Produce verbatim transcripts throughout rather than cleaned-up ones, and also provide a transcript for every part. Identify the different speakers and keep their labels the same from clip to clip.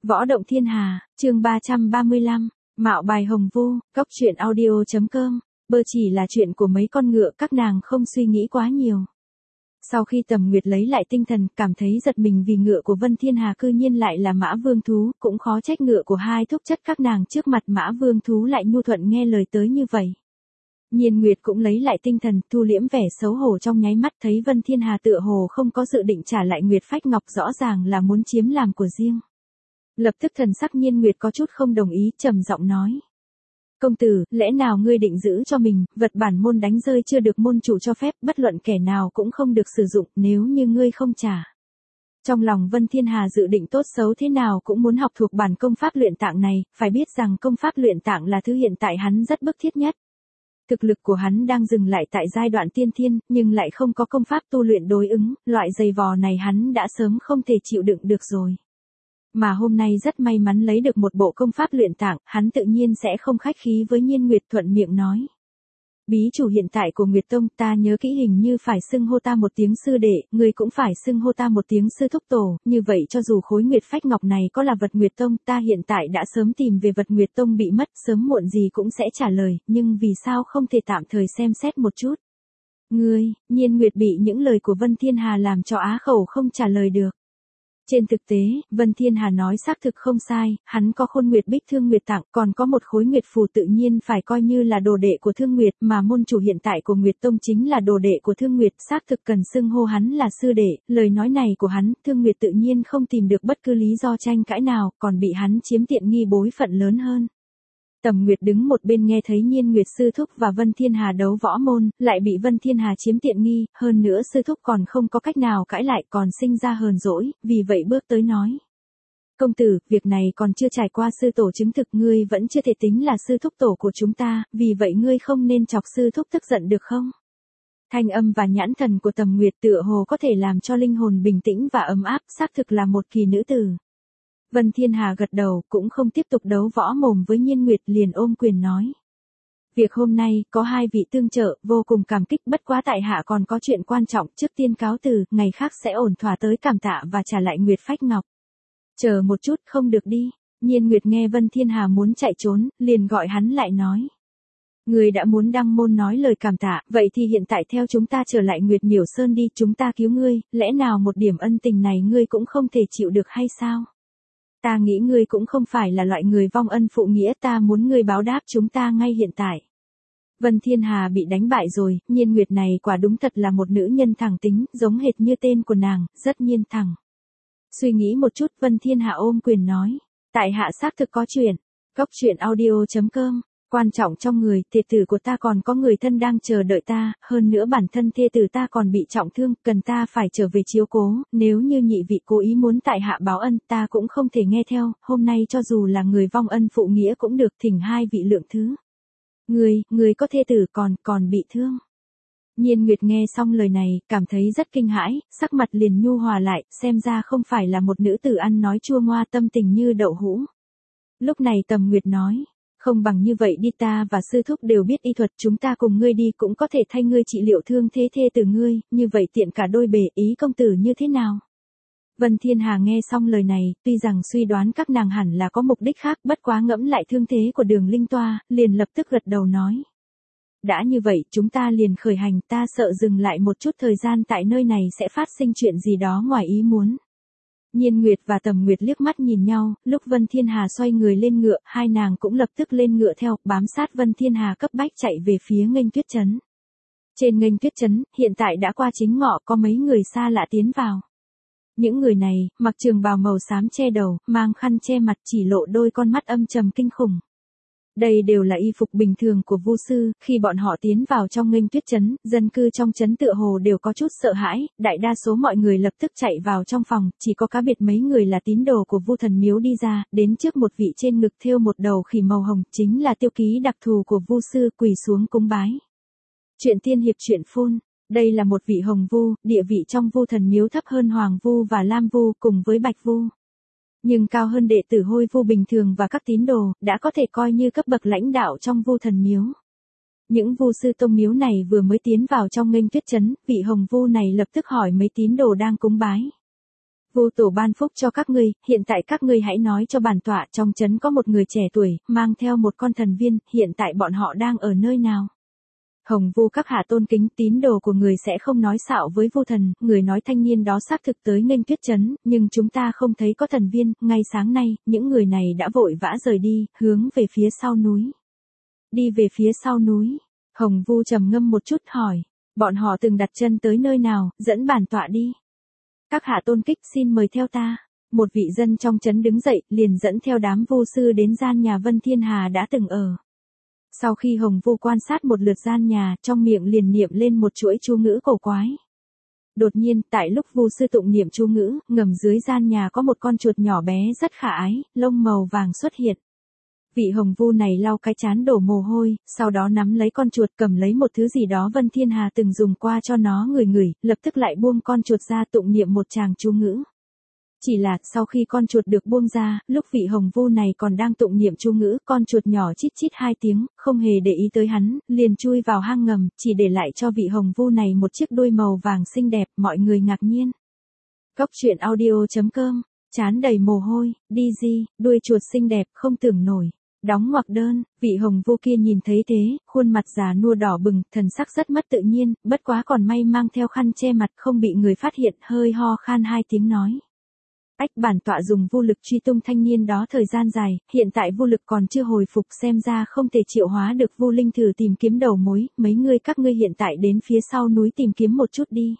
Speaker 1: Võ động thiên hà, chương ba trăm ba mươi lăm, mạo bài hồng vu, cốc truyện audio.com, bơ chỉ là chuyện của mấy con ngựa, các nàng không suy nghĩ quá nhiều. Sau khi Tầm Nguyệt lấy lại tinh thần, cảm thấy giật mình vì ngựa của Vân Thiên Hà cư nhiên lại là mã vương thú, cũng khó trách ngựa của hai thúc chất các nàng trước mặt mã vương thú lại nhu thuận nghe lời tới như vậy. Nhiên Nguyệt cũng lấy lại tinh thần, thu liễm vẻ xấu hổ trong nháy mắt, thấy Vân Thiên Hà tựa hồ không có dự định trả lại Nguyệt Phách Ngọc, rõ ràng là muốn chiếm làm của riêng. Lập tức thần sắc Nhiên Nguyệt có chút không đồng ý, trầm giọng nói: "Công tử, lẽ nào ngươi định giữ cho mình, vật bản môn đánh rơi chưa được môn chủ cho phép, bất luận kẻ nào cũng không được sử dụng, nếu như ngươi không trả." Trong lòng Vân Thiên Hà dự định tốt xấu thế nào cũng muốn học thuộc bản công pháp luyện tạng này, phải biết rằng công pháp luyện tạng là thứ hiện tại hắn rất bức thiết nhất. Thực lực của hắn đang dừng lại tại giai đoạn tiên thiên, nhưng lại không có công pháp tu luyện đối ứng, loại giày vò này hắn đã sớm không thể chịu đựng được rồi. Mà hôm nay rất may mắn lấy được một bộ công pháp luyện tạng, hắn tự nhiên sẽ không khách khí với Nhiên Nguyệt, thuận miệng nói: "Bí chủ hiện tại của Nguyệt Tông, ta nhớ kỹ hình như phải xưng hô ta một tiếng sư đệ, người cũng phải xưng hô ta một tiếng sư thúc tổ, như vậy cho dù khối Nguyệt Phách Ngọc này có là vật Nguyệt Tông, ta hiện tại đã sớm tìm về vật Nguyệt Tông bị mất, sớm muộn gì cũng sẽ trả lời, nhưng vì sao không thể tạm thời xem xét một chút?" Ngươi, Nhiên Nguyệt bị những lời của Vân Thiên Hà làm cho á khẩu không trả lời được. Trên thực tế, Vân Thiên Hà nói xác thực không sai, hắn có khôn nguyệt bích thương nguyệt tặng, còn có một khối nguyệt phù, tự nhiên phải coi như là đồ đệ của Thương Nguyệt, mà môn chủ hiện tại của Nguyệt Tông chính là đồ đệ của Thương Nguyệt, xác thực cần xưng hô hắn là sư đệ, lời nói này của hắn, Thương Nguyệt tự nhiên không tìm được bất cứ lý do tranh cãi nào, còn bị hắn chiếm tiện nghi bối phận lớn hơn. Tầm Nguyệt đứng một bên nghe thấy Nhiên Nguyệt sư thúc và Vân Thiên Hà đấu võ môn, lại bị Vân Thiên Hà chiếm tiện nghi, hơn nữa sư thúc còn không có cách nào cãi lại, còn sinh ra hờn dỗi, vì vậy bước tới nói: "Công tử, việc này còn chưa trải qua sư tổ chứng thực, ngươi vẫn chưa thể tính là sư thúc tổ của chúng ta, vì vậy ngươi không nên chọc sư thúc tức giận được không?" Thanh âm và nhãn thần của Tầm Nguyệt tựa hồ có thể làm cho linh hồn bình tĩnh và ấm áp, xác thực là một kỳ nữ tử. Vân Thiên Hà gật đầu, cũng không tiếp tục đấu võ mồm với Nhiên Nguyệt, liền ôm quyền nói: "Việc hôm nay, có hai vị tương trợ, vô cùng cảm kích, bất quá tại hạ còn có chuyện quan trọng, trước tiên cáo từ, ngày khác sẽ ổn thỏa tới cảm tạ và trả lại Nguyệt Phách Ngọc." "Chờ một chút, không được đi." Nhiên Nguyệt nghe Vân Thiên Hà muốn chạy trốn, liền gọi hắn lại nói: "Ngươi đã muốn đăng môn nói lời cảm tạ, vậy thì hiện tại theo chúng ta trở lại Nguyệt Miểu Sơn đi, chúng ta cứu ngươi, lẽ nào một điểm ân tình này ngươi cũng không thể chịu được hay sao? Ta nghĩ ngươi cũng không phải là loại người vong ân phụ nghĩa, ta muốn ngươi báo đáp chúng ta ngay hiện tại." Vân Thiên Hà bị đánh bại rồi, Nhiên Nguyệt này quả đúng thật là một nữ nhân thẳng tính, giống hệt như tên của nàng, rất nhiên thẳng. Suy nghĩ một chút, Vân Thiên Hà ôm quyền nói: "Tại hạ xác thực có chuyện." Cốc truyện audio.com, quan trọng trong người, thê tử của ta còn có người thân đang chờ đợi ta, hơn nữa bản thân thê tử ta còn bị trọng thương, cần ta phải trở về chiếu cố, nếu như nhị vị cố ý muốn tại hạ báo ân, ta cũng không thể nghe theo, hôm nay cho dù là người vong ân phụ nghĩa cũng được, thỉnh hai vị lượng thứ. Người, người có thê tử còn, còn bị thương. Nhiên Nguyệt nghe xong lời này, cảm thấy rất kinh hãi, sắc mặt liền nhu hòa lại, xem ra không phải là một nữ tử ăn nói chua ngoa, tâm tình như đậu hũ. Lúc này Tầm Nguyệt nói: "Không bằng như vậy đi, ta và sư thúc đều biết y thuật, chúng ta cùng ngươi đi, cũng có thể thay ngươi trị liệu thương thế thê từ ngươi, như vậy tiện cả đôi bề, ý công tử như thế nào?" Vân Thiên Hà nghe xong lời này, tuy rằng suy đoán các nàng hẳn là có mục đích khác, bất quá ngẫm lại thương thế của Đường Linh Toa, liền lập tức gật đầu nói: "Đã như vậy, chúng ta liền khởi hành, ta sợ dừng lại một chút thời gian tại nơi này sẽ phát sinh chuyện gì đó ngoài ý muốn." Nhiên Nguyệt và Tầm Nguyệt liếc mắt nhìn nhau, lúc Vân Thiên Hà xoay người lên ngựa, hai nàng cũng lập tức lên ngựa theo, bám sát Vân Thiên Hà cấp bách chạy về phía Nghênh Tuyết Trấn. Trên Nghênh Tuyết Trấn, hiện tại đã qua chính ngọ, có mấy người xa lạ tiến vào. Những người này, mặc trường bào màu xám che đầu, mang khăn che mặt, chỉ lộ đôi con mắt âm trầm kinh khủng. Đây đều là y phục bình thường của vu sư, khi bọn họ tiến vào trong Nghênh Tuyết Trấn, dân cư trong trấn tựa hồ đều có chút sợ hãi, đại đa số mọi người lập tức chạy vào trong phòng, chỉ có cá biệt mấy người là tín đồ của Vu Thần Miếu đi ra, đến trước một vị trên ngực thêu một đầu khỉ màu hồng, chính là tiêu ký đặc thù của vu sư, quỳ xuống cúng bái. Chuyện tiên hiệp truyện phun, đây là một vị hồng vu, địa vị trong Vu Thần Miếu thấp hơn Hoàng Vu và Lam Vu cùng với Bạch Vu. Nhưng cao hơn đệ tử Hôi Vu bình thường và các tín đồ, đã có thể coi như cấp bậc lãnh đạo trong Vu Thần Miếu. Những vu sư tông miếu này vừa mới tiến vào trong Nghênh Tuyết Trấn, vị hồng vu này lập tức hỏi mấy tín đồ đang cúng bái: Vu tổ ban phúc cho các ngươi, hiện tại các ngươi hãy nói cho bản tọa, trong trấn có một người trẻ tuổi, mang theo một con thần viên, hiện tại bọn họ đang ở nơi nào? Hồng Vu các hạ tôn kính, tín đồ của người sẽ không nói xạo với Vu thần, người nói thanh niên đó xác thực tới nghênh Tuyết trấn, nhưng chúng ta không thấy có thần viên, ngay sáng nay, những người này đã vội vã rời đi, hướng về phía sau núi. Đi về phía sau núi, Hồng Vu trầm ngâm một chút hỏi, bọn họ từng đặt chân tới nơi nào, dẫn bản tọa đi. Các hạ tôn kích, xin mời theo ta. Một vị dân trong trấn đứng dậy, liền dẫn theo đám vu sư đến gian nhà Vân Thiên Hà đã từng ở. Sau khi Hồng Vu quan sát một lượt gian nhà, trong miệng liền niệm lên một chuỗi chú ngữ cổ quái. Đột nhiên, tại lúc vu sư tụng niệm chú ngữ, ngầm dưới gian nhà có một con chuột nhỏ bé rất khả ái, lông màu vàng xuất hiện. Vị Hồng Vu này lau cái trán đổ mồ hôi, sau đó nắm lấy con chuột, cầm lấy một thứ gì đó Vân Thiên Hà từng dùng qua cho nó ngửi ngửi, lập tức lại buông con chuột ra tụng niệm một tràng chú ngữ. Chỉ là, sau khi con chuột được buông ra, lúc vị Hồng Vu này còn đang tụng niệm chú ngữ, con chuột nhỏ chít chít hai tiếng, không hề để ý tới hắn, liền chui vào hang ngầm, chỉ để lại cho vị Hồng Vu này một chiếc đuôi màu vàng xinh đẹp, mọi người ngạc nhiên. Góc truyện audio chấm com, trán đầy mồ hôi, đi gì, đuôi chuột xinh đẹp, không tưởng nổi. Đóng ngoặc đơn, vị Hồng Vu kia nhìn thấy thế, khuôn mặt già nua đỏ bừng, thần sắc rất mất tự nhiên, bất quá còn may mang theo khăn che mặt không bị người phát hiện, hơi ho khan hai tiếng nói. Ách, bản tọa dùng vu lực truy tung thanh niên đó thời gian dài, hiện tại vu lực còn chưa hồi phục, xem ra không thể triệu hóa được vu linh thử tìm kiếm đầu mối, mấy người các ngươi hiện tại đến phía sau núi tìm kiếm một chút đi.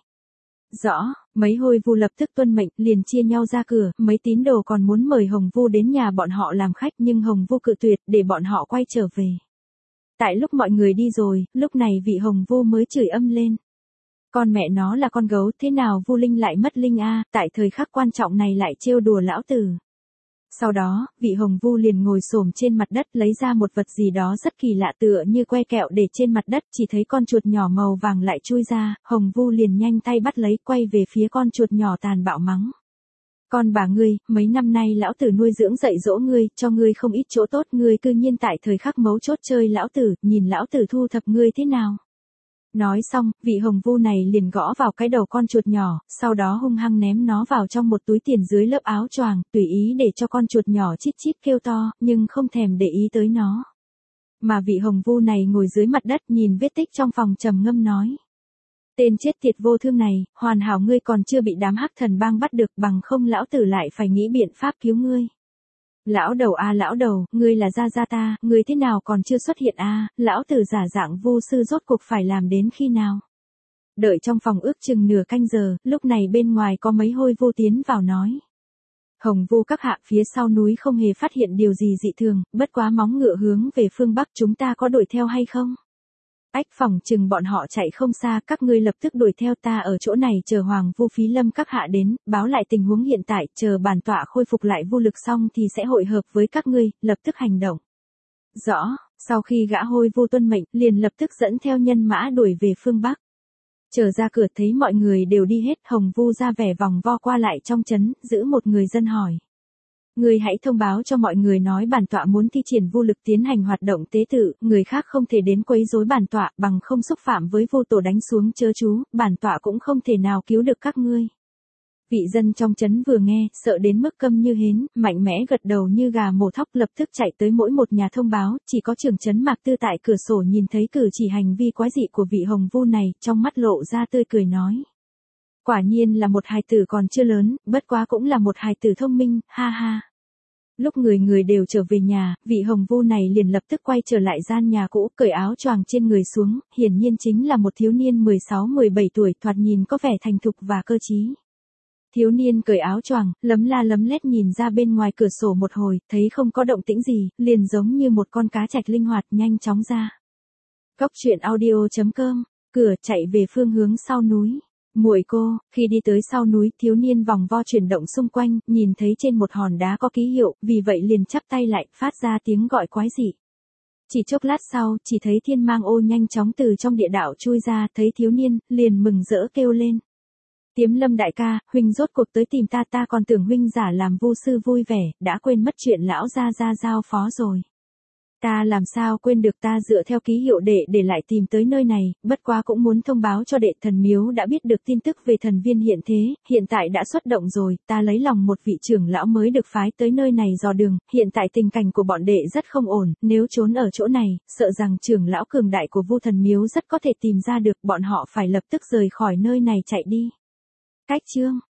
Speaker 1: Rõ, mấy hôi vu lập tức tuân mệnh, liền chia nhau ra cửa, mấy tín đồ còn muốn mời Hồng Vu đến nhà bọn họ làm khách nhưng Hồng Vu cự tuyệt để bọn họ quay trở về. Tại lúc mọi người đi rồi, lúc này vị Hồng Vu mới chửi âm lên. Con mẹ nó là con gấu, thế nào Vu Linh lại mất linh a, tại thời khắc quan trọng này lại trêu đùa lão tử. Sau đó, vị Hồng Vu liền ngồi xổm trên mặt đất lấy ra một vật gì đó rất kỳ lạ tựa như que kẹo để trên mặt đất, chỉ thấy con chuột nhỏ màu vàng lại chui ra, Hồng Vu liền nhanh tay bắt lấy, quay về phía con chuột nhỏ tàn bạo mắng. Con bà ngươi, mấy năm nay lão tử nuôi dưỡng dạy dỗ ngươi, cho ngươi không ít chỗ tốt, ngươi cư nhiên tại thời khắc mấu chốt chơi lão tử, nhìn lão tử thu thập ngươi thế nào. Nói xong, vị Hồng Vu này liền gõ vào cái đầu con chuột nhỏ, sau đó hung hăng ném nó vào trong một túi tiền dưới lớp áo choàng, tùy ý để cho con chuột nhỏ chít chít kêu to, nhưng không thèm để ý tới nó. Mà vị Hồng Vu này ngồi dưới mặt đất nhìn vết tích trong phòng trầm ngâm nói. Tên chết tiệt vô thương này, hoàn hảo ngươi còn chưa bị đám hắc thần bang bắt được, bằng không lão tử lại phải nghĩ biện pháp cứu ngươi. Lão đầu a à, lão đầu, ngươi là gia gia ta, ngươi thế nào còn chưa xuất hiện a, à, lão tử giả dạng vu sư rốt cuộc phải làm đến khi nào? Đợi trong phòng ước chừng nửa canh giờ, lúc này bên ngoài có mấy hôi vu tiến vào nói. Hồng Vu các hạ, phía sau núi không hề phát hiện điều gì dị thường, bất quá móng ngựa hướng về phương Bắc, chúng ta có đuổi theo hay không? Ách, phòng chừng bọn họ chạy không xa, các ngươi lập tức đuổi theo, ta ở chỗ này chờ Hoàng Vu Phí Lâm các hạ đến, báo lại tình huống hiện tại, chờ bản tọa khôi phục lại vu lực xong thì sẽ hội hợp với các ngươi, lập tức hành động. Rõ, sau khi gã hôi vu tuân mệnh, liền lập tức dẫn theo nhân mã đuổi về phương Bắc. Chờ ra cửa thấy mọi người đều đi hết, Hồng Vu ra vẻ vòng vo qua lại trong trấn, giữ một người dân hỏi. Người hãy thông báo cho mọi người nói bản tọa muốn thi triển vu lực tiến hành hoạt động tế tự, người khác không thể đến quấy rối bản tọa, bằng không xúc phạm với vu tổ đánh xuống chớ chú, bản tọa cũng không thể nào cứu được các ngươi. Vị dân trong trấn vừa nghe, sợ đến mức câm như hến, mạnh mẽ gật đầu như gà mổ thóc, lập tức chạy tới mỗi một nhà thông báo, chỉ có trưởng trấn Mạc Tư tại cửa sổ nhìn thấy cử chỉ hành vi quái dị của vị Hồng Vu này, trong mắt lộ ra tươi cười nói. Quả nhiên là một hài tử còn chưa lớn, bất quá cũng là một hài tử thông minh, ha ha. Lúc người người đều trở về nhà, vị Hồng Vu này liền lập tức quay trở lại gian nhà cũ, cởi áo choàng trên người xuống, hiển nhiên chính là một thiếu niên mười sáu mười bảy tuổi, thoạt nhìn có vẻ thành thục và cơ trí. Thiếu niên cởi áo choàng, lấm la lấm lét nhìn ra bên ngoài cửa sổ một hồi, thấy không có động tĩnh gì, liền giống như một con cá trạch linh hoạt nhanh chóng ra. Góc truyện audio chấm com, cửa chạy về phương hướng sau núi. Muội cô, khi đi tới sau núi, thiếu niên vòng vo chuyển động xung quanh, nhìn thấy trên một hòn đá có ký hiệu, vì vậy liền chắp tay lại, phát ra tiếng gọi quái dị. Chỉ chốc lát sau, chỉ thấy thiên mang ô nhanh chóng từ trong địa đạo chui ra, thấy thiếu niên, liền mừng rỡ kêu lên. Tiếm Lâm đại ca, huynh rốt cuộc tới tìm ta, ta còn tưởng huynh giả làm vu sư vui vẻ, đã quên mất chuyện lão gia gia giao phó rồi. Ta làm sao quên được, ta dựa theo ký hiệu đệ để lại tìm tới nơi này, bất quá cũng muốn thông báo cho đệ, thần miếu đã biết được tin tức về thần viên hiện thế, hiện tại đã xuất động rồi, ta lấy lòng một vị trưởng lão mới được phái tới nơi này dò đường, hiện tại tình cảnh của bọn đệ rất không ổn, nếu trốn ở chỗ này, sợ rằng trưởng lão cường đại của Vu thần miếu rất có thể tìm ra được, bọn họ phải lập tức rời khỏi nơi này chạy đi. Cách chương